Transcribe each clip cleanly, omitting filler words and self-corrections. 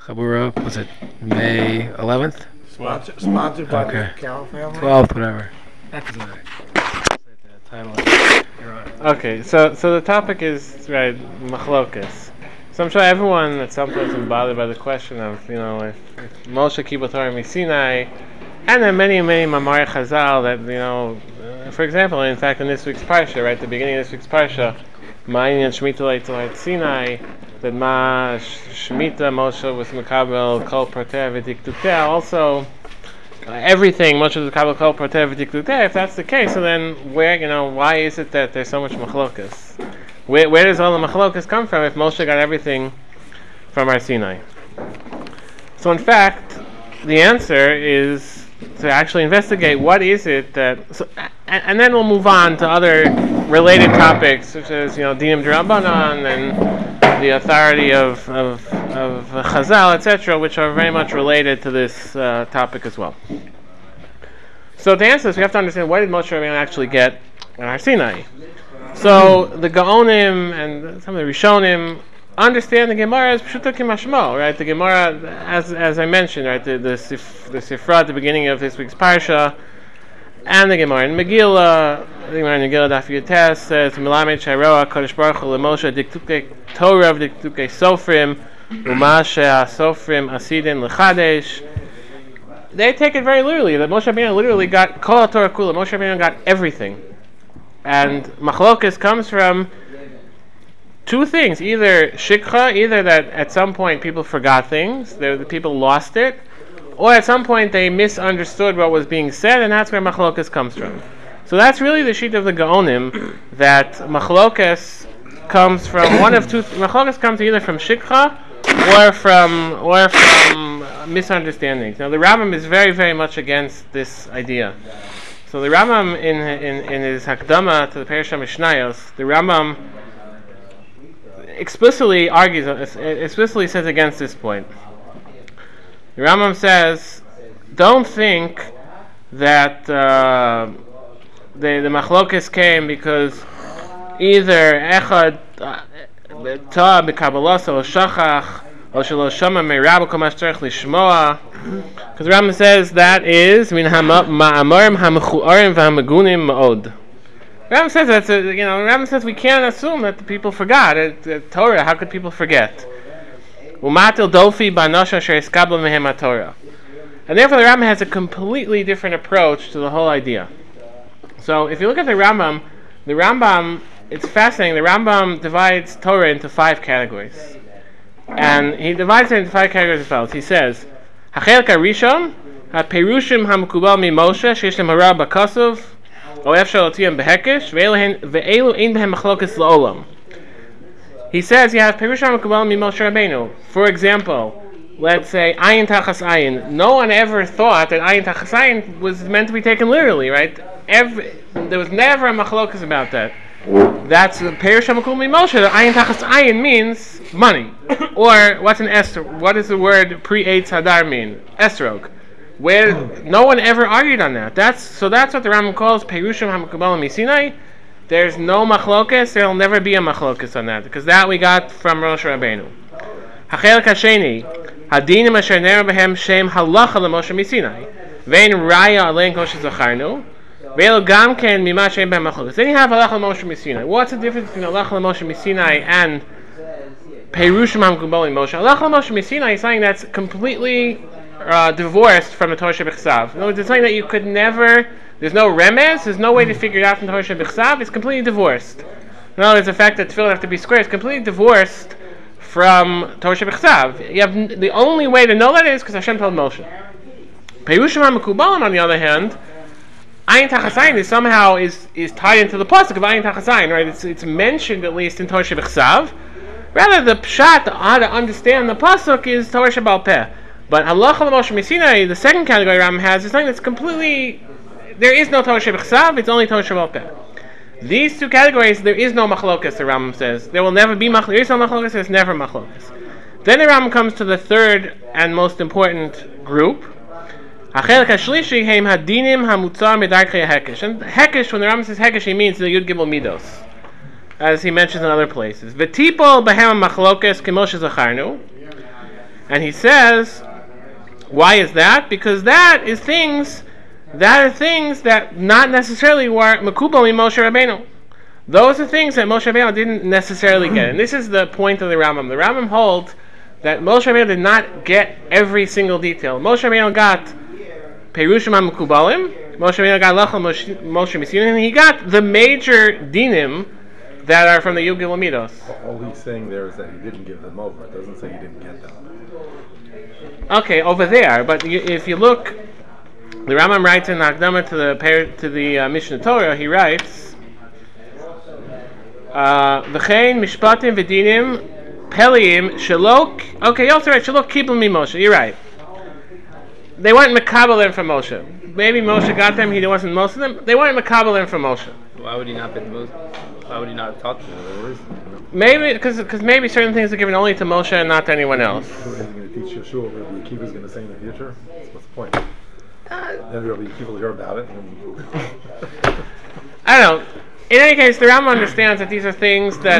Chabura, was it May 11th? Sponsored by the Carroll family? 12th, whatever. That's the title. Okay, so the topic is, right, machlokas. So I'm sure everyone at some point is bothered by the question of, if Moshe Kibul Torah Misinai, and there are many Mamar Chazal that, for example, in fact, in this week's Parsha, right, the beginning of this week's Parsha, Ma'inyan Shemitah Leitzal Sinai, that Ma Shemitah Moshe was Mekabel Kol Proteh V'Dikduteh, also everything Moshe was Mekabel Kol Proteh V'Dikduteh. If that's the case, so then why is it that there's so much machlokas? Where does all the machlokas come from if Moshe got everything from Har Sinai? So in fact, the answer is to actually investigate what is it that, and then we'll move on to other related topics such as Dinim D'Rabbanan and the authority of Chazal, etc., which are very much related to this topic as well. So to answer this, we have to understand what did Moshe Rabbeinu actually get in Har Sinai. So the Gaonim and some of the Rishonim understand the Gemara as Pshuto K'mashmo, right? The Gemara, as I mentioned, right, the Sifra at the beginning of this week's Parsha, and the Gemara in Megillah, Daf Yotes says, Milamed Shairoa Kodesh Baruch Hu LeMoshe Diktukei Torah Diktukei Sofrim Umashe HaSofrim Asidin L'Chadesh. They take it very literally, that Moshe Rabbeinu literally got Kol HaTorah Kula. Moshe Rabbeinu got everything. And Machlokas comes from two things, either Shikha, either that at some point people forgot things, the people lost it, or at some point they misunderstood what was being said, and that's where Machlokas comes from. So that's really the sheet of the Gaonim, that Machlokas comes from one of two. Machlokas comes either from Shikha or from misunderstandings. Now the Rambam is very, very much against this idea. So the Rambam in his Hakdama to the Parashah Mishnayos, the Rambam explicitly says against this point. The Rambam says, don't think that the Machlokes came because either Echad Ta b'Kabbalas or Shachach or Shelo Shama me'Rabba Kol Mash Tzarich Lishmoa, because the Rambam says that is min ha'amarim ha'mechuarim v'ha'megunim ma'od. Rambam says that's Rambam says we can't assume that the people forgot Torah. How could people forget? Umatil dofi ba'nosha asher iskabla mehem ha'Torah. And therefore the Rambam has a completely different approach to the whole idea. So if you look at the Rambam, it's fascinating. The Rambam divides Torah into 5 categories. And he divides it into 5 categories as follows. He says, Hachelek HaRishon, HaPerushim HaMekubal MiMoshe, Sheish Lem Hara B'Kosov, he says you have Perushim HaMekubal MiMoshe Rabbeinu. For example, let's say Ayin Tachas Ayin. No one ever thought that Ayin Tachas Ayin was meant to be taken literally, right? There was never a machlokas about that. That's Perushim HaMekubal MiMoshe. Ayin Tachas Ayin means money. Or what's an Esther? What does the word pre-Eitz Hadar mean? Esrog. Where no one ever argued on that. That's what the Rambam calls Perushim HaMekubal MiSinai. There's no machlokas. There'll never be a machlokas on that, because that we got from Rosh Rabbeinu. Hachelek Hasheni, Hadinim Asher Ner Behem Shem Halacha LeMoshe MiSinai, Vein Raya Alein Kol Shezacharnu, Ve'elo Gam Ken Mima Shem Behem Machlokas. Then you have Halacha LeMoshe MiSinai. What's the difference between Halacha LeMoshe MiSinai and Perushim HaMekubal MiMoshe? Halacha LeMoshe MiSinai is something that's completely divorced from the Torah Shebechsav. In other words, it's something that you could never. There's no remez. There's no way to figure it out from the Torah Shebechsav. It's completely divorced. In other words, the fact that tefillin have to be square is completely divorced from Torah Shebechsav. You have the only way to know that is because Hashem told Moshe. Perushim HaMekubalim, on the other hand, Ayin Tachas Ayin is somehow is tied into the pasuk of Ayin Tachas Ayin, right? It's mentioned at least in Torah Shebechsav. Rather, the pshat, how to understand the pasuk is Torah Shebal Peh. But Halacha LeMoshe MiSinai, the second category Rambam has, is something that's completely. There is no Torah Shebechsav, it's only Torah Shebal Peh. These two categories, there is no machlokas, the Rambam says. There will never be machlokas. There is no machlokas, there's never machlokas. Then the Rambam comes to the third and most important group. Hachelek HaShlishi heim hadinim hamutzar medarkei hekesh. And hekesh, when the Rambam says hekesh, he means the Yud Gimel Midos, as he mentions in other places. V'tipol behem machlokas k'moshe zacharnu. And he says, why is that? Because that are things that not necessarily were Makubal in Moshe Rabbeinu. Those are things that Moshe Rabbeinu didn't necessarily get. And this is the point of the Rambam. The Rambam holds that Moshe Rabbeinu did not get every single detail. Moshe Rabbeinu got Perushim HaMekubalim, Moshe Rabbeinu got Lachal Moshe Misinim, and he got the major dinim that are from the Yud Gimel Midos. All he's saying there is that he didn't give them over. It doesn't say he didn't get them. Okay, over there. But if you look, the Rambam writes in Hakdama to the Mishnah Torah, he writes, V'chein mishpatim v'dinim Peliim Shalok. Okay, you're also right. Shalok Kibul Mi Moshe. You're right. They weren't makabalim from Moshe. Maybe Moshe got them. He wasn't most of them. They weren't makabalim from Moshe. Why would he not be the most? Why would he not have taught them? Maybe because maybe certain things are given only to Moshe and not to anyone else. Who is going to teach Yeshua what Rabbi Akiva is going to say in the future? What's the point? Then Rabbi Akiva will hear about it. I don't know. In any case, the Rambam understands that these are things that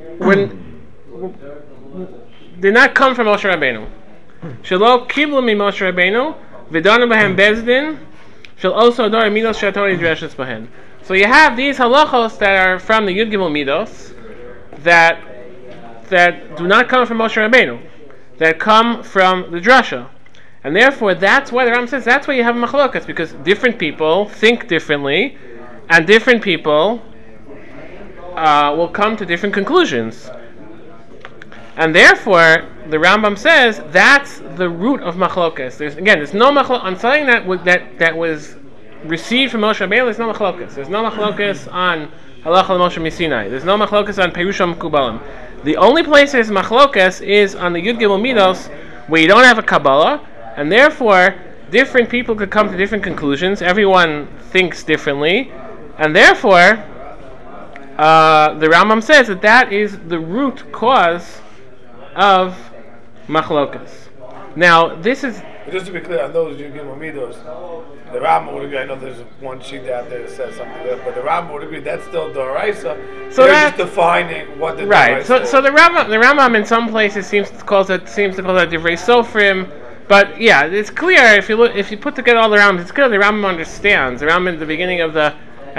did not come from Moshe Rabbeinu. Shelo kiblu mi Moshe Rabbeinu v'danu b'hem bezdin shel also ador midos she'atorah yidreshes b'hen. So you have these halachos that are from the Yud Gimel Midos that do not come from Moshe Rabbeinu, that come from the drasha, and therefore that's why the Rambam says that's why you have machlokas, because different people think differently, and different people will come to different conclusions. And therefore, the Rambam says that's the root of machlokas. There's no machlokas on something that was received from Moshe Rabbeinu. There's no machlokas. There's no machlokas on halacha Moshe Misinai. There's no machlokas on Perushim Kubalim. The only place there's machlokas is on the Yud Gimel Midos, where you don't have a Kabbalah, and therefore different people could come to different conclusions. Everyone thinks differently, and therefore the Rambam says that is the root cause of machlokas. Now, this is just to be clear on those Yud Gimel Midos, the Rambam would agree. I know there's one sheet out there that says something like that, but the Rambam would agree that's still Doraisa. So they're just defining what the right. Doraisa So the Rambam in some places seems to call that Divrei Sofrim. But yeah, it's clear if you put together all the Rambams, it's clear the Rambam understands. The Rambam at the beginning of the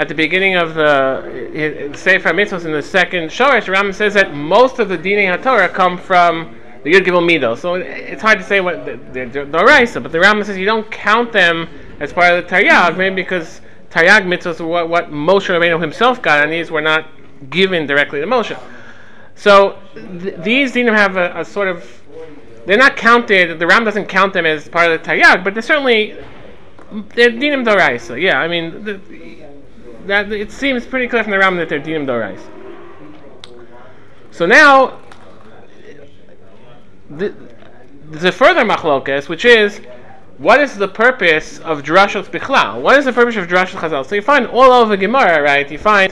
Sefer Mitzvos in the second Shoresh, the Rambam says that most of the Dinei HaTorah come from the Yud Gimel Midos. So it's hard to say what they're Doraisa, but the Rambam says you don't count them as part of the Taryag, maybe because Taryag Mitzvos were what Moshe Rabbeinu himself got, and these were not given directly to Moshe. So these Dinim have a sort of, they're not counted, the Rambam doesn't count them as part of the Taryag, but they're Dinim Doraisa. Yeah, I mean, that it seems pretty clear from the Rambam that they're Dinim Doraisa. So now, there's a further machlokas, which is, what is the purpose of drashos bichlal? What is the purpose of drashos chazal? So you find all over Gemara, right? You find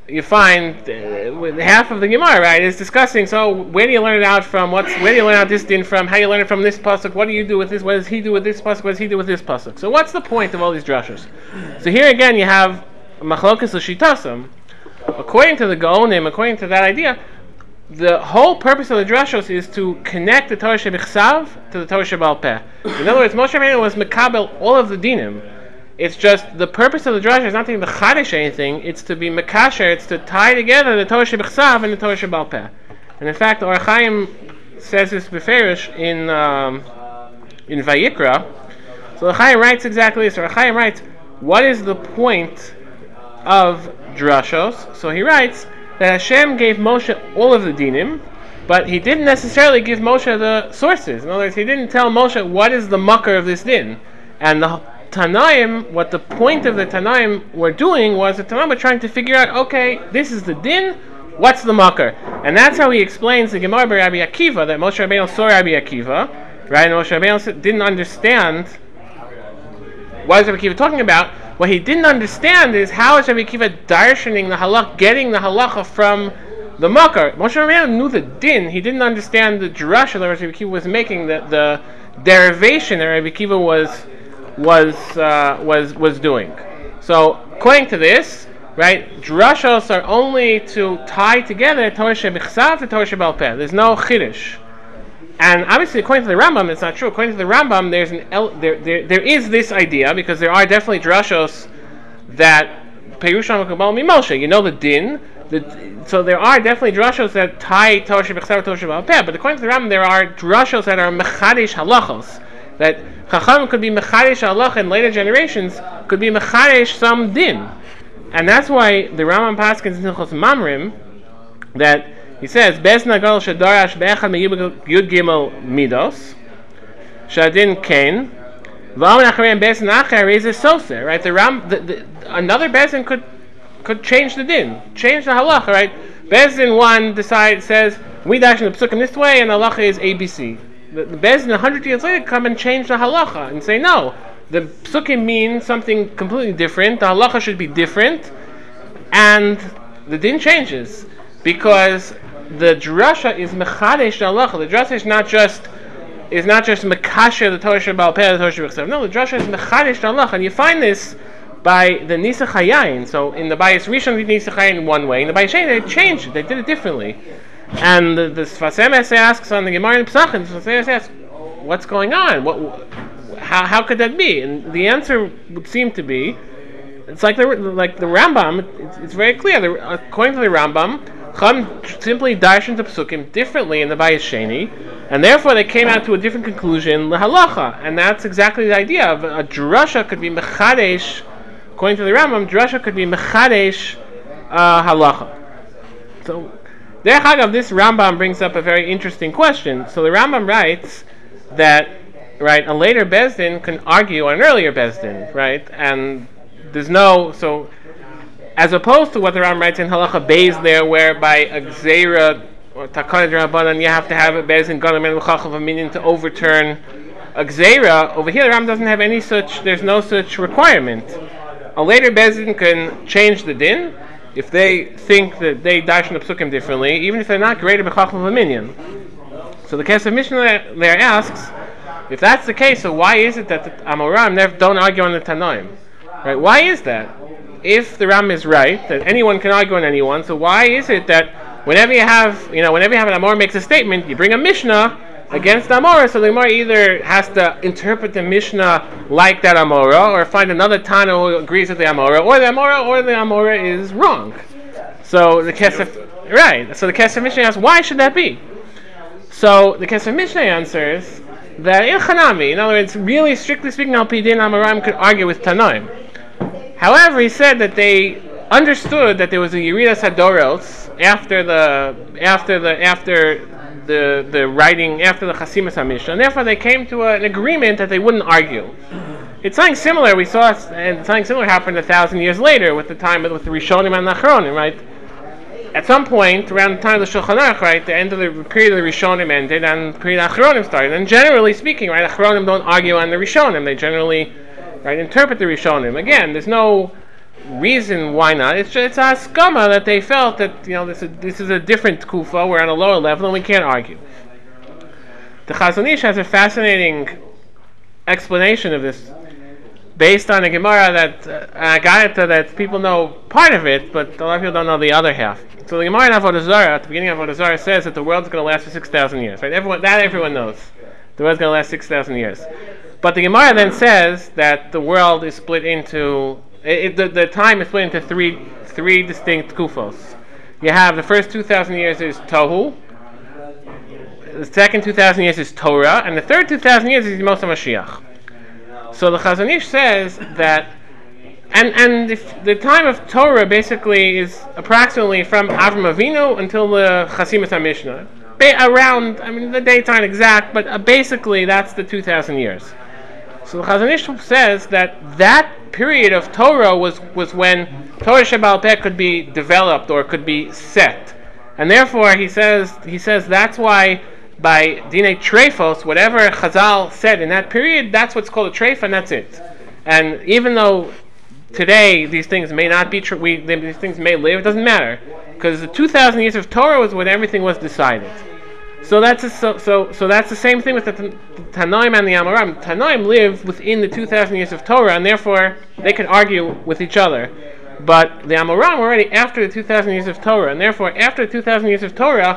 half of the Gemara, right, is discussing. So where do you learn it out from? Where do you learn out this din from? How do you learn it from this pasuk? What do you do with this? What does he do with this pasuk? What does he do with this pasuk? So what's the point of all these drashos? So here again, you have machlokas l'shitasam. According to the Gaonim, according to that idea, the whole purpose of the drashos is to connect the Torah shebichsav to the Torah shebal peh. In other words, Moshe Rabbeinu was mekabel all of the dinim. It's just the purpose of the drasha is not to be mechadish anything. It's to be mekasher. It's to tie together the Torah shebichsav and the Torah shebal peh. And in fact, Or Chaim says this beferish in Vayikra. So Or Chaim writes exactly this. Or Chaim writes, what is the point of drashos? So he writes that Hashem gave Moshe all of the dinim, but he didn't necessarily give Moshe the sources. In other words, he didn't tell Moshe what is the makar of this din. And the Tanaim, what the point of the Tanaim were doing was the Tanaim were trying to figure out, okay, this is the din, what's the makar? And that's how he explains the Gemara by Rabbi Akiva, that Moshe Rabbeinu saw Rabbi Akiva, right? And Moshe Rabbeinu didn't understand what is Rabbi Akiva talking about. What he didn't understand is how is Rabbi Akiva darshaning the halach, getting the halacha from the makar. Moshe Rabbeinu knew the din. He didn't understand the drasha that Rabbi Akiva was making, the derivation that Rabbi Akiva was doing. So according to this, right, drashos are only to tie together Torah shebichsav to Torah shebal peh. There's no chiddush. And obviously, according to the Rambam, it's not true. According to the Rambam, there is this idea, because there are definitely drashos that Perusham Kabbalah Mimoshe. You know the din. So there are definitely drashos that tie Torah Shebechsav Torah Sheba'al Peh. But according to the Rambam, there are drashos that are mechadish halachos. That Chacham could be mechadish halacha in later generations, could be mechadish some din. And that's why the Rambam paskins in Hilchos Mamrim that he says, Bez Nagal Shadarash Be'echad Me'yud Gimel Midos Shadin Kain V'am Nacharem Bez Nacher is a Soser, right? Another Bezin could change the din, change the halacha, right? Bezin 1 says, we dash in the psukim this way, and halacha is ABC. The Bezin 100 years later come and change the halacha and say, no, the psukim mean something completely different, the halacha should be different, and the din changes. Because the drasha is mechadesh halacha. The drasha is not just mekasher the Torah Sheba'al Peh, the Torah Shebechsav. No, the drasha is mechadesh halacha, and you find this by the Nisach Hayayin. So in the Bayis Rishon, they did Nisach Hayayin one way. In the Bayis Sheni, they changed it. They did it differently. And the Sfas Emes asks on the Gemara in Pesachim, the Sfas Emes asks, what's going on? How could that be? And the answer would seem to be, it's like the Rambam. It's very clear. According to the Rambam, Chum simply darshan the psukim differently in the Bayis Sheni, and therefore they came out to a different conclusion, the halacha, and that's exactly the idea of a drasha could be mechadesh. According to the Rambam, drasha could be mechadesh halacha. So, Derech Agav, this Rambam brings up a very interesting question. So the Rambam writes that, right, a later Bezdin can argue on an earlier Bezdin, right, and there's no so. As opposed to what the Rambam writes in Halacha Beis there, whereby a Gzeira or Takana D'Rabbanan, you have to have a Beis in Gadol Men L'Chachav a minion to overturn a Gzeira. Over here, the Rambam doesn't have any such. There's no such requirement. A later Beis can change the din if they think that they darshan the psukim differently, even if they're not greater b'chacham a minion. So the Kesef Mishnah there asks, if that's the case, so why is it that the Amoram don't argue on the Tanoim? Right? Why is that? If the Rambam is right that anyone can argue on anyone, so why is it that whenever you have an Amor makes a statement, you bring a Mishnah against the Amora, so the Amora either has to interpret the Mishnah like that Amora, or find another Tana who agrees with the Amora, or the Amora is wrong. So the Kesef, right? So the Kesef Mishnah asks, why should that be? So the Kesef Mishnah answers that in Chanami, in other words, really strictly speaking, Al Pidin Amoram could argue with Tanoim. However, he said that they understood that there was a Yeridas Hadoros after the writing, after the Chasimas HaMishnah, and therefore they came to an agreement that they wouldn't argue. It's something similar we saw, and something similar happened 1,000 years later with the Rishonim and the Achronim, right? At some point, around the time of the Shulchan Aruch, right, the end of the period of the Rishonim ended and the period of Achronim started. And generally speaking, right, Achronim don't argue on the Rishonim. They generally, right, interpret the Rishonim. Again, there's no reason why not. It's a haskama that they felt that, this is a different kufa. We're on a lower level and we can't argue. The Chazon Ish has a fascinating explanation of this, based on a Gemara that people know part of it, but a lot of people don't know the other half. So the Gemara in Avodah Zarah, at the beginning of Avodah Zarah, says that the world's going to last for 6,000 years. Right? Everyone knows. The world's going to last 6,000 years. But the Gemara then says that the world is split into the time is split into three distinct kufos. You have the first 2,000 years is Tohu, the second 2,000 years is Torah, and the third 2,000 years is Moshe Mashiach. So the Chazon Ish says that, and the time of Torah basically is approximately from Avram Avinu until the Chasimas HaMishnah. Around, the dates aren't exact, but basically that's the 2,000 years. So the Chazon Ish says that period of Torah was when Torah Sheba'al Peh could be developed or could be set, and therefore he says that's why by Dinei Trefos, whatever Chazal said in that period, that's what's called a treif, and that's it. And even though today these things may not be true, these things may live, it doesn't matter, because the 2,000 years of Torah was when everything was decided. So that's the same thing with the Tanoim and the Amoram. Tanoim live within the 2,000 years of Torah, and therefore they can argue with each other. But the Amoram already after the 2,000 years of Torah, and therefore after the 2,000 years of Torah,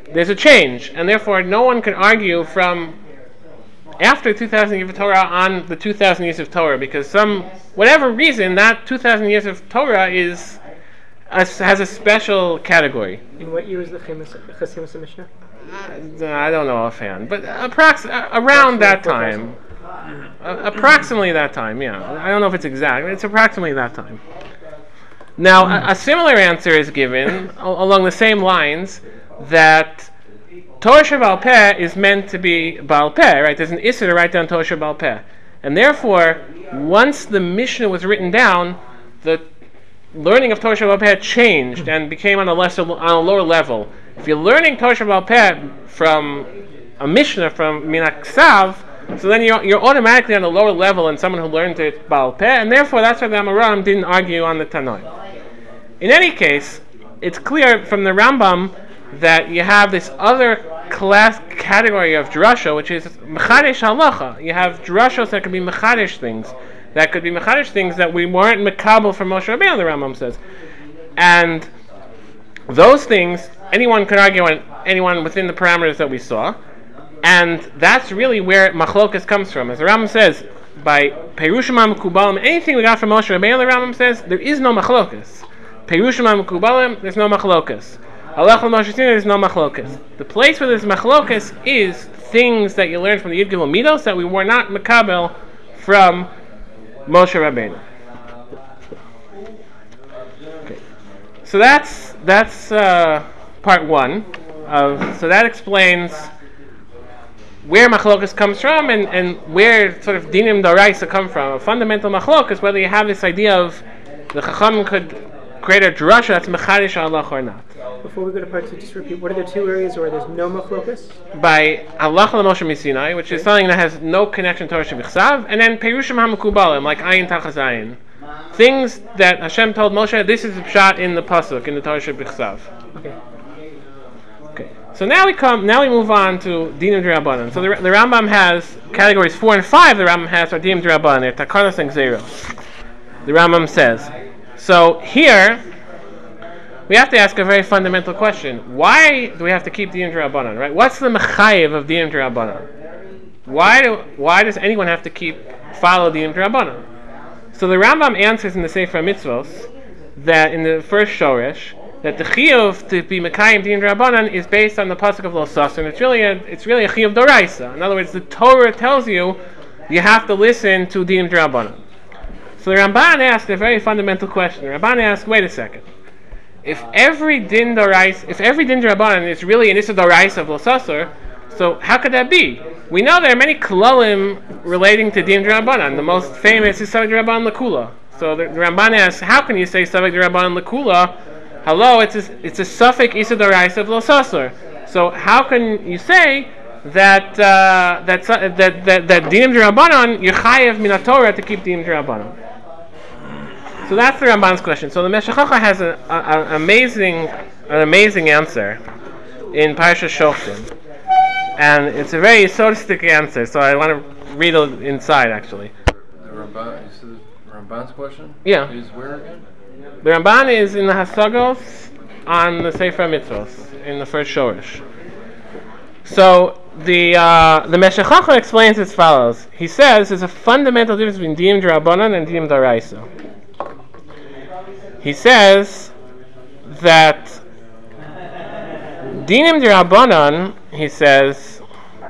there's a change, and therefore no one can argue from after 2,000 years of Torah on the 2,000 years of Torah, because whatever reason, that 2,000 years of Torah has a special category. In what year was the Chasimus Mishnah? I don't know offhand, but around that time. Approximately that time, yeah. I don't know if it's exact, but it's approximately that time. Now, a similar answer is given along the same lines, that Torah Sheba'al Peh is meant to be Baal Peh, right? There's an Issur to write down Torah Sheba'al Peh. And therefore, once the Mishnah was written down, the learning of Torah Sheba'al Peh changed and became on a lower level. If you're learning Torah Sheba'al Peh from a Mishnah, from Min HaKsav, so then you're automatically on a lower level than someone who learned it Baal Peh, and therefore that's why the Amoraim didn't argue on the Tanoi. In any case, it's clear from the Rambam that you have this other category of drasha, which is mechadesh halacha. You have drashos that could be mechadesh things, that we weren't mekabel from Moshe Rabbeinu, the Rambam says, and those things anyone could argue on anyone within the parameters that we saw, and that's really where machlokas comes from. As the Rambam says, by perushim mekubalim, anything we got from Moshe Rabbeinu, the Rambam says there is no machlokas. Perushim mekubalim, there's no machlokas. Halach l'Moshe Sinai, there's no machlokas. The place where there's machlokas is things that you learn from the Yud Gimel Midos that we were not mekabel from Moshe Rabbeinu. Okay. So that's part one. So that explains where machlokas comes from and where sort of dinim d'oraisa come from. A fundamental machlokas, whether you have this idea of the chacham could create a drasha that's mechadesh halacha or not. Before we go to part two, just repeat, what are the two areas where there's no machlokas? By halacha l'Moshe Misinai, which is something that has no connection to Torah Shebichsav, and then perushim hamekubalim, like ayin tachas ayin. Things that Hashem told Moshe, this is a shot in the pasuk, in the Torah Shebichsav. Okay. So now we move on to dinim d'Rabbanan. So the Rambam has categories 4 and 5. The Rambam has are dinim d'Rabbanan, they're takanos and gzeros. The Rambam says. So here we have to ask a very fundamental question. Why do we have to keep dinim d'Rabbanan, right? What's the mechayev of dinim d'Rabbanan? Why does anyone have to follow dinim d'Rabbanan? So the Rambam answers in the Sefer Mitzvos that in the first Shoresh that the chiyuv to be mekayim dinim d'Rabbanan is based on the pasuk of Lo Sasser, and it's really a chiyuv d'oraisa. In other words, the Torah tells you have to listen to dinim d'Rabbanan. So the Ramban asked a very fundamental question. The Ramban asked, wait a second. If every din d'Rabbanan is really an issa d'oraisa of Lo Sasser, so how could that be? We know there are many klalim relating to din d'Rabbanan. The most famous is Savek d'Rabbanan L'Kula. So the Ramban asks, how can you say Savek d'Rabbanan L'Kula? Hello, it's a suffix issa d'oraisa of Lo Sasser. So how can you say that dinim d'Rabbanan you're chayev min Torah to keep dinim d'Rabbanan? So that's the Ramban's question. So the Meshech Chochmah has an amazing answer in Parashas Shoftim, and it's a very sophisticated answer. So I want to read it inside, actually. The Ramban's question? Yeah. Is where again? The Ramban is in the Hasagos on the Sefer Mitzvos in the first Shoresh. So the Meshech Chochmah explains as follows. He says there's a fundamental difference between dinim d'Rabbanan and dinim d'oraisa. He says that dinim d'Rabbanan, he says,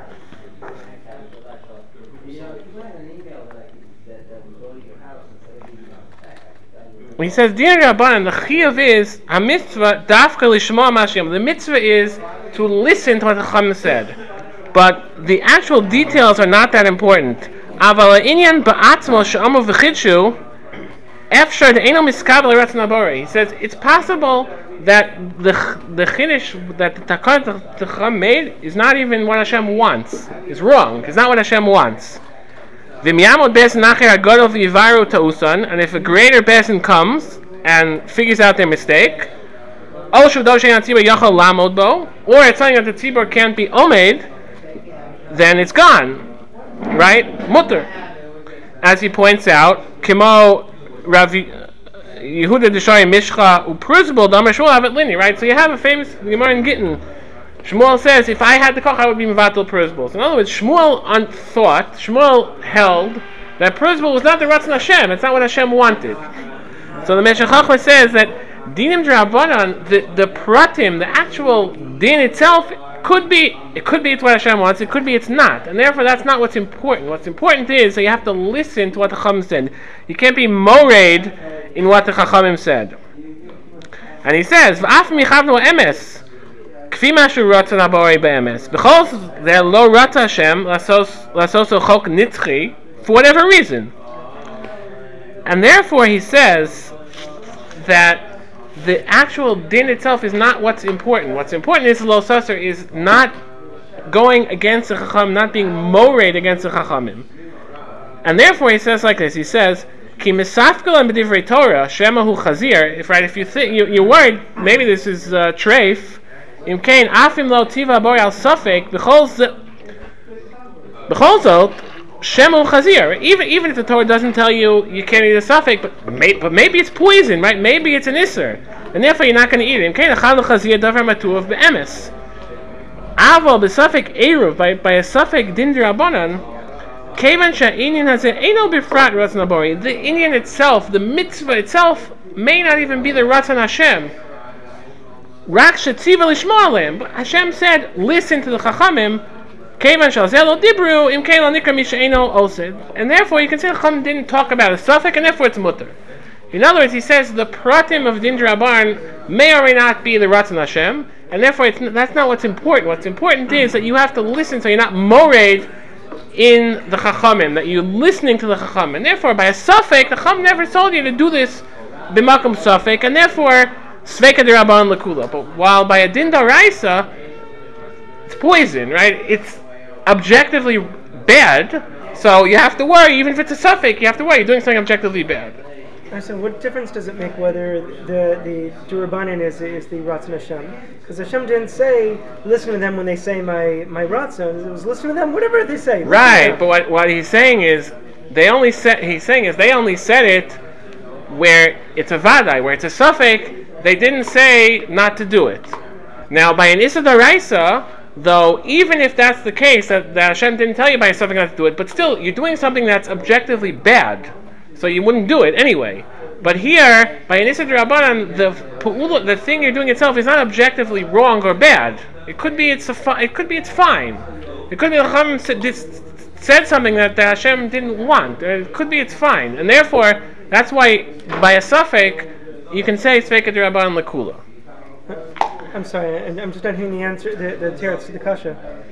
dinim d'Rabbanan, the chiyuv is a mitzvah dafka lishma mashiyam. The mitzvah is to listen to what the Chacham said, but the actual details are not that important. Aval inyan ba'atzmo she'amu v'chidshu. He says it's possible that the chiddush that the Takanat Chacham made is not even what Hashem wants. It's wrong. It's not what Hashem wants. And if a greater besin comes and figures out their mistake, or it's something that the tzibur can't be omed, then it's gone, right? Mutter, as he points out, Kimo Rav Yehuda Deshari Mishcha Upruzbul Damar Shul Havet Lini, right? So you have a famous Gemara in Gittin Shmuel says, if I had the koch, I would be mevatel prosbul. So in other words, Shmuel held that prosbul was not the Ratzon Hashem. It's not what Hashem wanted. So the Meshech Chochmah says that dinim d'Rabbanan, the pratim, the actual din itself, could be it's what Hashem wants. It could be it's not, and therefore that's not what's important. What's important is that you have to listen to what the Chacham said. You can't be mored in what the Chachamim said. And he says, "V'af michavnu emes, kfi mashu ratzon haborei be'emes. Because they're lo ratza Hashem lasoso chok nitzchi for whatever reason." And therefore he says that the actual din itself is not what's important. What's important is lo saser, is not going against the Chacham, not being mored against the Chachamim. And therefore he says like this. He says, "Ki misafkalan b'divrei Torah shemahu chazir." If you think you're worried, maybe this is treif. Im kein afim lo tiva bori al safek b'chol zot shemahu chazir. Even if the Torah doesn't tell you can't eat a safek, but maybe it's poison, right? Maybe it's an isser, and therefore you're not going to eat it. Im kein achal chazir davar matuv be'emes. Aval b'safek eruv by a safek din d'Rabbanan. Kevan sha'inyan hazeh eino bifrat ratzon habori. The inyan itself, the mitzvah itself, may not even be the Ratzon Hashem. Rak shetziva lishmo aleim. But Hashem said, listen to the Chachamim. Kevan sha'zeh lo dibru im kein lo nikra mi she'eino osed. And therefore, you can say the Chachamim didn't talk about a safek, and therefore it's mutter. In other words, he says the pratim of din d'Rabbanan may or may not be the Ratzon Hashem, and therefore that's not what's important. What's important is that you have to listen, so you're not mored in the Chachamim, that you're listening to the Chachamim. And therefore, by a safek, the Chacham never told you to do this b'makom safek, and therefore, sveka d'Rabbanan l'kula. But while by a din d'oraisa, it's poison, right? It's objectively bad, so you have to worry, even if it's a safek, you have to worry, you're doing something objectively bad. So what difference does it make whether the D'Rabbanan is the Ratzon Hashem? Because Hashem didn't say, listen to them when they say my Ratzon. It was listen to them whatever they say. Right, but what he's saying is, they only said it where it's a vadai, where it's a safek. They didn't say not to do it. Now, by an Issa D'Oraisa, though, even if that's the case, that Hashem didn't tell you by a safek not to do it, but still, you're doing something that's objectively bad. So you wouldn't do it anyway. But here, by an Issa D'Rabbanan, the thing you're doing itself is not objectively wrong or bad. It could be it's fine. It could be the Chacham said something that Hashem didn't want. It could be it's fine, and therefore that's why by a safek you can say sveka d'Rabbanan l'kula. I'm sorry, and I'm just not hearing the answer. The teretz to the kasha.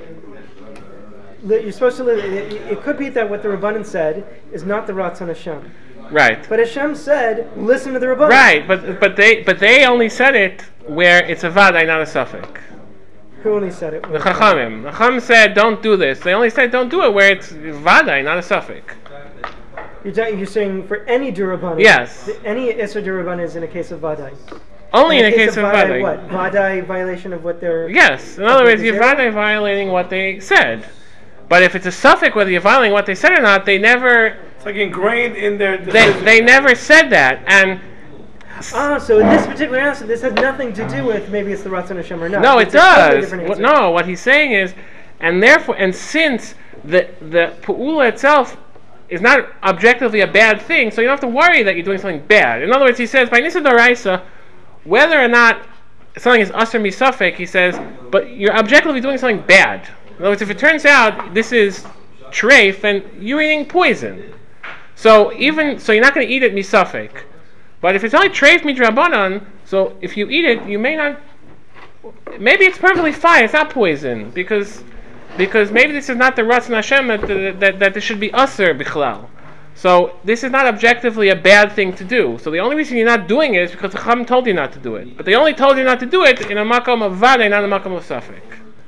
You're supposed to live. It could be that what the Rabbanan said is not the Ratzon Hashem. Right. But Hashem said, listen to the Rabbanan. Right, but they only said it where it's a vadai, not a safek. Who only said it? The Chachamim. The Chacham said, don't do this. They only said, don't do it where it's vadai, not a safek. You're saying for any D'Rabbanan? Yes. Any Isser D'Rabbanan is in a case of vadai. Only in a case of vadai. What? Vadai violation of what they're... Yes. In other words, you're vadai violating what they said. But if it's a safek whether you're violating what they said or not, they never... It's like ingrained in their decision. They never said that. And so in this particular answer, this has nothing to do with maybe it's the Ratzon Hashem or not. no, it's it does. No, what he's saying is, and since the pu'ula itself is not objectively a bad thing, so you don't have to worry that you're doing something bad. In other words, he says, by Nisa D'Oraisa, whether or not something is asr misafek, he says, but you're objectively doing something bad. In other words, if it turns out this is treif, and you're eating poison. So you're not going to eat it misafek. But if it's only treif midrabanan, so if you eat it, you may not. Maybe it's perfectly fine. It's not poison because maybe this is not the Ratzon Hashem that this should be asr bichlal. So this is not objectively a bad thing to do. So the only reason you're not doing it is because the Chacham told you not to do it. But they only told you not to do it in a makom of vadei, not a makom of safek.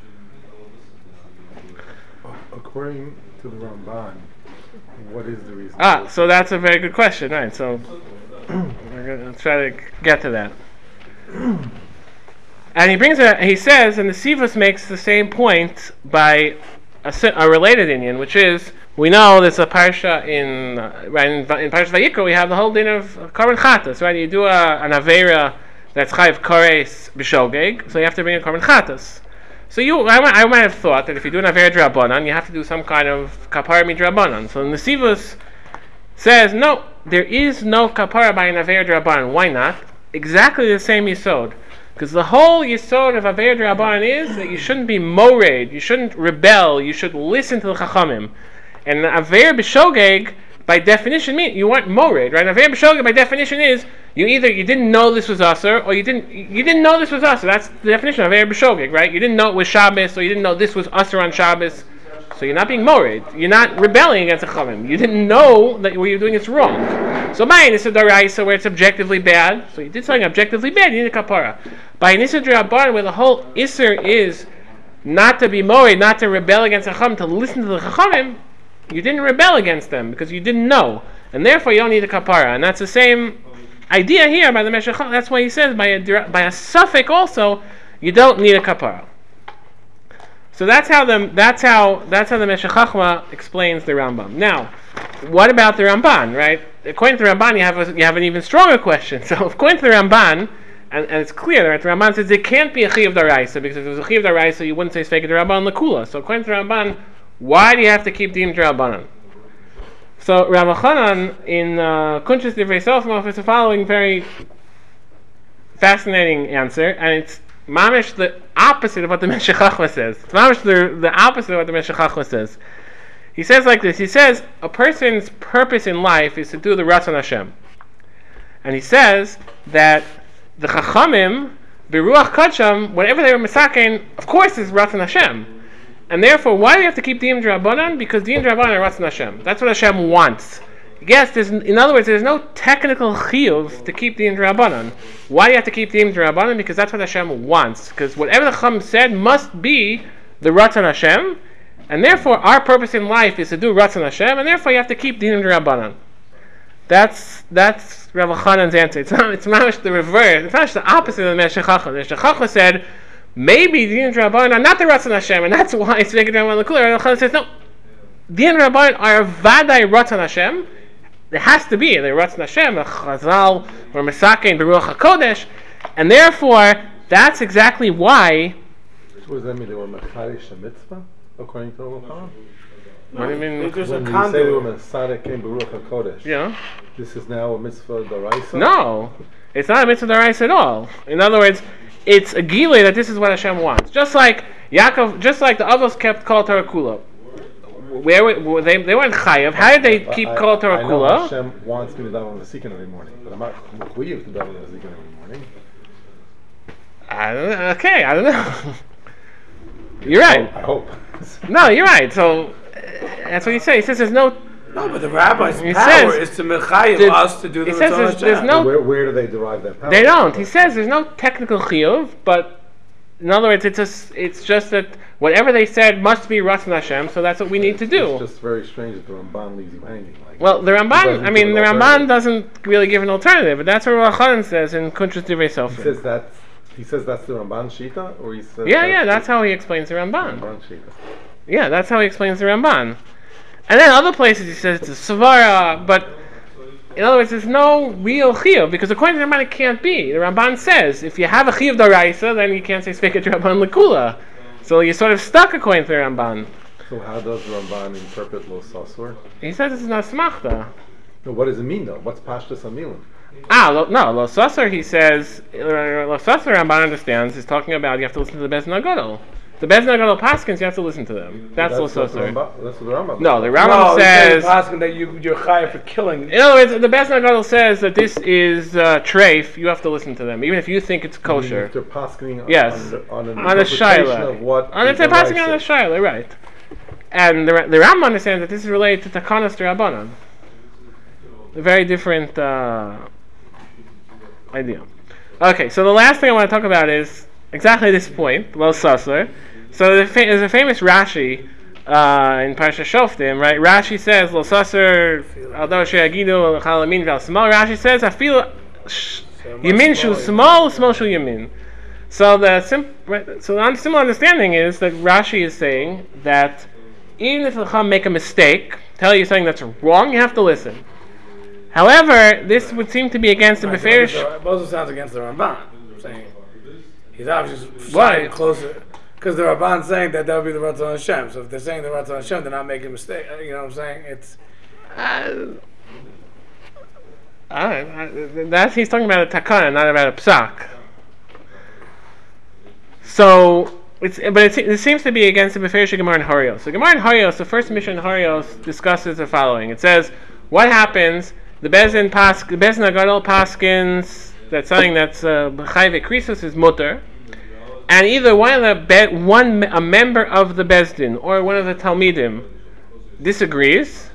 According to the Ramban, what is the reason? So that's a very good question, right? So we're going to try to get to that. And he says, and the Sivus makes the same point by a related Indian, which is, we know there's a parsha in Parshat Vayikra, we have the whole din of Korban Chatas, right? You do an Aveira that's Chayiv Kores B'Shogeg, so you have to bring a Korban Chatas. So I might have thought that if you're doing Avera Drabanan, you have to do some kind of Kapara Midrabanan. So Nesivus says, no, there is no Kapara by an Avera Drabanan. Why not? Exactly the same Yisod. Because the whole Yisod of Avera Drabanan is that you shouldn't be mored, you shouldn't rebel, you should listen to the Chachamim. And Avera B'Shogeg, by definition, means you weren't mored, right? Avera B'Shogeg, by definition, is you didn't know this was Asur, or you didn't know this was Asur. That's the definition of Avera B'Shogeg, right? You didn't know it was Shabbos, or you didn't know this was Asur on Shabbos. So you're not being mored. You're not rebelling against the Chachamim. You didn't know that what you're doing is wrong. So by an Issa D'Oraisa, where it's objectively bad, so you did something objectively bad, you need a kapara. By an Issa D'Rabbanan, where the whole Isser is not to be moed, not to rebel against the Chachamim, to listen to the Chachamim, you didn't rebel against them because you didn't know, and therefore you don't need a kapara. And that's the same idea here by the Meshech. That's why he says by a suffix also you don't need a kapara. So that's how the Meshech Chochmah explains the Rambam. Now, what about the Ramban? Right? According to the Ramban, you have an even stronger question. So according to the Ramban, and it's clear, right? The Ramban says it can't be a Chiyuv D'Oraisa, because if it was a Chiyuv D'Oraisa, you wouldn't say Sveika D'Rabbanan L'Kula. So according to the Ramban, why do you have to keep Dim D'Rabbanan? So Rav Chanan in Kuntres Divrei Sofim offers the following very fascinating answer, and it's mamish the opposite of what the Meshech Chochmah says. It's mamish the opposite of what the Meshech Chochmah says. He says like this. He says a person's purpose in life is to do the Ratzon Hashem, and he says that the Chachamim, Beruach Kodsham, whatever they were misakein, of course is Ratzon Hashem. And therefore, why do you have to keep Diyim D'Rabbanan? Because Diyim D'Rabbanan are Ratzon Hashem. That's what Hashem wants. Yes, in other words, there's no technical chiyuv to keep Diyim D'Rabbanan. Why do you have to keep Diyim D'Rabbanan? Because that's what Hashem wants. Because whatever the Chacham said must be the Ratzon Hashem, and therefore our purpose in life is to do Ratzon Hashem, and therefore you have to keep Diyim D'Rabbanan. That's Rav Chanan's answer. It's mamish the reverse. It's mamish the opposite of the Meshech Chochmah. The Meshech Chochmah said, maybe Diyim D'Rabbanan are not the Ratzon Hashem, and that's why it's Sveika D'Rabbanan L'Kula. Rav Chanan says, no, Diyim D'Rabbanan are Vadai Ratzon Hashem. There has to be the Ratzon Hashem, a Chazal, or Mesakein, Beruach HaKodesh, and therefore, that's exactly why. What does that mean? They were Mecharish Mitzvah, according to Rav Chanan? What do you mean? When you say they were Mesakein Beruach HaKodesh, yeah. This is now a Mitzvah D'Oraisa? No, it's not a Mitzvah D'Oraisa at all. In other words, it's a gilui that this is what Hashem wants. Just like Yaakov, just like the Avos kept Kol Torah Kula. Where they weren't chayav. How did they keep Kol Torah Kula? I know Hashem wants me to daven on the Sikin every morning, but I'm not mechuyev to daven on the Sikin every morning. I don't know. You're right. I hope. No, you're right. So that's what he says. He says there's no. No, but the rabbi's power is to mechayiv us to do the Ratzon Hashem. There's no. Where do they derive that power? They don't. He says there's no technical chiyuv, but in other words, it's just that whatever they said must be Ratzon Hashem, so that's what we need to do. It's just very strange that the Ramban leaves you hanging. Well, the Ramban doesn't really give an alternative, but that's what Rav Chanan says in Kuntres Divrei Sofim. He says that's the Ramban Shita, or he says that's how he explains the Ramban. Shita. Yeah, that's how he explains the Ramban. And then other places he says it's a Savara, but in other words, there's no real chiyuv, because according to the Ramban it can't be. The Ramban says if you have a chiyuv D'Oraisa, then you can't say Sveika D'Rabbanan L'Kula. So you're sort of stuck according to the Ramban. So how does the Ramban interpret Lo Sasur? He says it's not smachta. No, what does it mean though? What's Pashtus Amilim? Lo Sasur, he says, Lo Sasur Ramban understands, is talking about you have to listen to the Bezdin HaGadol. The Bezdin HaGadol Paskins, you have to listen to them. That's Lo Sasur. That's what the Rambam. No, the Rambam says Paskin that you're chayav for killing. In other words, the Bezdin HaGadol says that this is treif. You have to listen to them, even if you think it's kosher. If they're paskening on a shaila of what if they're paskening on a shaila, right? And the Rambam understands that this is related to Takanas D'Rabbanan. A very different idea. Okay, so the last thing I want to talk about is exactly this point, Lo Sasur. So there's a famous Rashi in Parashat Shoftim, right? Rashi says, Lo Sasur, Aldo She'agidu, Chalamin Val Small. Rashi says, I feel Yamin Shu Small, Small Shu Yamin. So the simple understanding is that Rashi is saying that even if the Chacham make a mistake, tell you something that's wrong, you have to listen. However, this would seem to be against the Beferish. It also sounds against the Ramban. I'm saying he's obviously sliding closer. Because the Rabban saying that would be the Ratzon Hashem. So if they're saying the Ratzon Hashem, they're not making a mistake. You know what I'm saying? It's that's he's talking about a takana, not about a psak. So it seems to be against the Beferish Gemara in Harios. So Gemara in Harios, the first mission in Harios discusses the following. It says, what happens? The Bezin Agadol paskins that something that's Chayve Krisos is mutter, and either a member of the Bezdin or one of the Talmidim disagrees,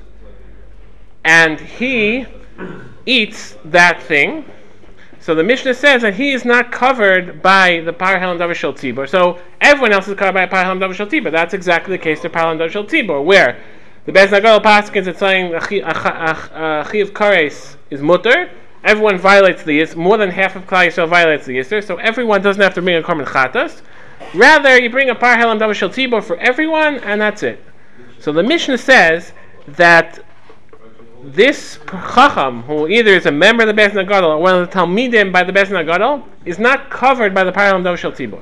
and he eats that thing. So the Mishnah says that he is not covered by the Par Helam Davar Shel Tzibor. So everyone else is covered by Par Helam Davar Shel Tzibor. That's exactly the case of Par Helam Davar Shel Tzibor, where the Bezdin Agadol paskins it's saying Chiv Kares is mutter. Everyone violates the Yisr. More than half of Klal Yisrael violates the Yisr. So everyone doesn't have to bring a Korban Chatas. Rather, you bring a Par Helam Davar Shel Tzibor for everyone, and that's it. So the Mishnah says that this Chacham, who either is a member of the Bezdin Agadol or one of the Talmidim by the Bezdin Agadol, is not covered by the Par Helam Davar Shel Tzibor.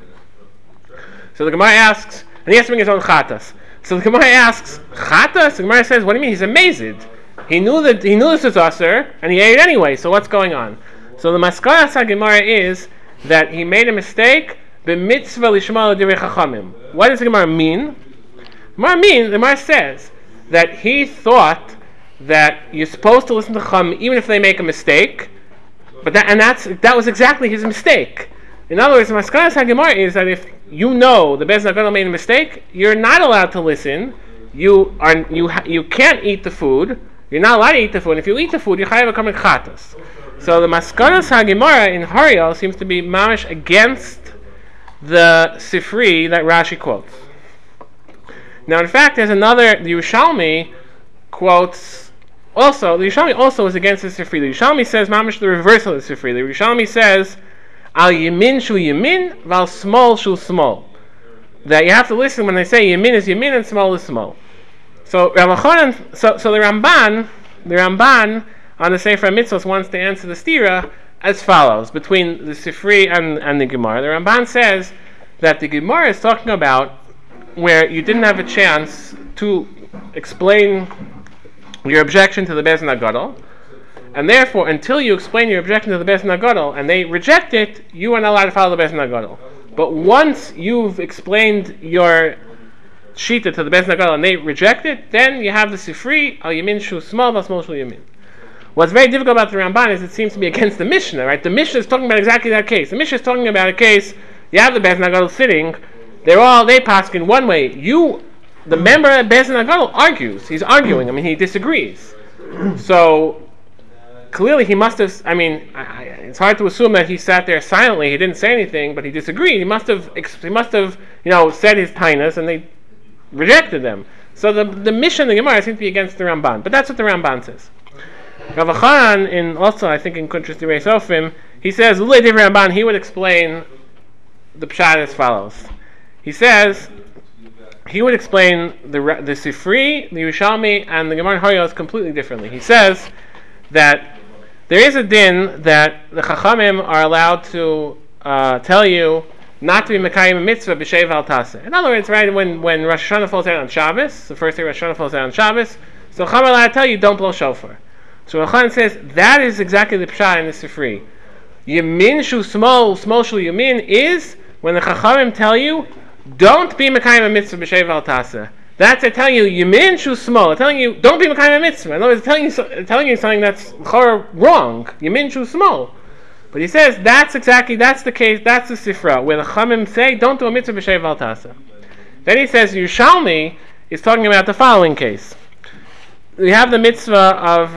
So the Gemara asks, and he has to bring his own Chatas. So the Gemara asks, Chatas? The Gemara says, what do you mean? He's amazed. He knew this was Aser, and he ate it anyway, so what's going on? So the Maskaras HaGemara is that he made a mistake, b'mitzvah lishma l'divrei chachamim. What does the Gemara mean? The Gemara says that he thought that you're supposed to listen to Chacham even if they make a mistake, but that was exactly his mistake. In other words, the Maskaras HaGemara is that if you know the Bezdin Agadol made a mistake, you're not allowed to listen. You can't eat the food. You're not allowed to eat the food. If you eat the food, you're chayav a korban chatas. So the Maskaras HaGemara in Hariel seems to be mamish against the Sifri that Rashi quotes. Now, in fact, there's another. The Yerushalmi quotes also. The Yerushalmi also is against the Sifri. The Yerushalmi says mamish the reverse of the Sifri. The Yerushalmi says al yamin shu yamin, val small shu small. That you have to listen when they say yamin is yamin and small is small. So the Ramban on the Sefer Mitzvos wants to answer the stira as follows between the Sifri and the Gemara. The Ramban says that the Gemara is talking about where you didn't have a chance to explain your objection to the Bezdin Agadol, and therefore until you explain your objection to the Bezdin Agadol and they reject it, you are not allowed to follow the Bezdin Agadol. But once you've explained your Shita to the Bezdin Agadol and they reject it, then you have the Sifri al yamin shu small val small shu yamin. What's very difficult about the Ramban is it seems to be against the Mishnah, right? The Mishnah is talking about exactly that case. The Mishnah is talking about a case, you have the Bezdin Agadol sitting, they paskin one way. The member of Bezdin Agadol argues. He's arguing. I mean, he disagrees. So clearly he must have, it's hard to assume that he sat there silently, he didn't say anything, but he disagreed. He must have said his tainas and they rejected them. So the mission of the Gemara seems to be against the Ramban. But that's what the Ramban says. Rav Achanan, also I think in Kuntres Divrei Sofim, he says, Lulei Divrei Ramban, he would explain the Pshat as follows. He says, he would explain the Sifri, the Yerushalmi, and the Gemara in Harios completely differently. He says that there is a din that the Chachamim are allowed to tell you not to be Mekayim a mitzvah b'sheiv al taseh. In other words, right, when Rosh Hashanah falls out on Shabbos, the first day Rosh Hashanah falls out on Shabbos, so Chachamim are allowed to tell you don't blow shofar. So Rav says that is exactly the pshat in the Sifri. Yamin shu small shu yamin is when the Chachamim tell you don't be Mekayim a mitzvah b'sheiv al taseh. That's they're telling you yamin shu small. They're telling you don't be Mekayim a mitzvah. In other words, telling you something that's wrong. Yamin shu small. But he says that's the case, that's the Sifra, where the Chamim say, don't do a mitzvah b'sheiv al taseh. Then he says, Yerushalmi is talking about the following case. We have the mitzvah of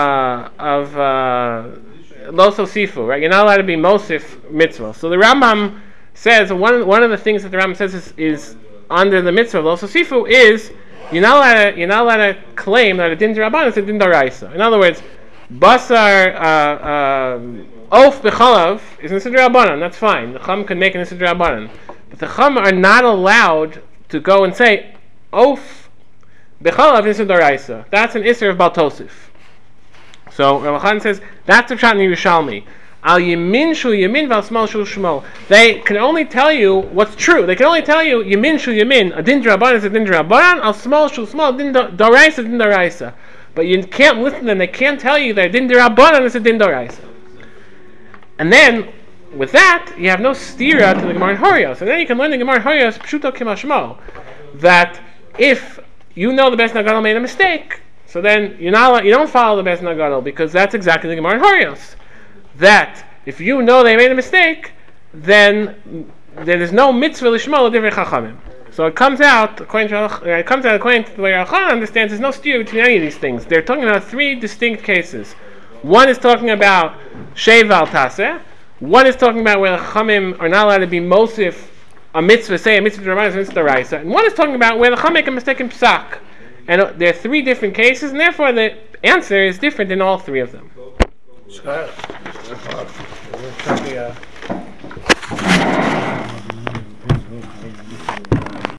lo sosifu, right? You're not allowed to be mosif mitzvah. So the Rambam says, one of the things that the Rambam says is under the mitzvah of lo sosifu is, you're not allowed to claim that a din d'Rabbanan is a din d'Oraisa. In other words, basar, Of b'chalav is Nisad Rabbanan, that's fine. The Chum can make a Nisad Rabbanan. But the Chum are not allowed to go and say, Of b'chalav is Nisad Doraisa. That's an Isser of Baltosif. So Rav Achan says, that's the Pshat in Yerushalmi. Al Yamin Shu Yamin Val Shmal Shu Shmal. They can only tell you what's true. They can only tell you Yamin Shu Yamin, a din d'Rabbanan is a din d'Rabbanan, Al Shmal Shu Shmal, din d'Oraisa, din d'Oraisa. But you can't listen to them. They can't tell you that din d'Rabbanan is a din d'Oraisa. And then, with that, you have no stira to the Gemara in Horios. And then you can learn the Gemara in Horios, Pshuto Kimashmo, that if you know the Beis Nagadol made a mistake, so then you don't follow the Beis Nagadol, because that's exactly the Gemara in Horios. That if you know they made a mistake, then there is no mitzvah l'shmo l'divrei chachamim. So it comes out according to the way Rachman understands. There's no stira between any of these things. They're talking about three distinct cases. One is talking about sheiv al taseh. One is talking about where the chachamim are not allowed to be mosif a mitzvah, say a mitzvah d'Rabbanan is a mitzvah d'Oraisa. And one is talking about where the chacham make a mistake in psak. And there are three different cases, and therefore the answer is different in all three of them. Sure.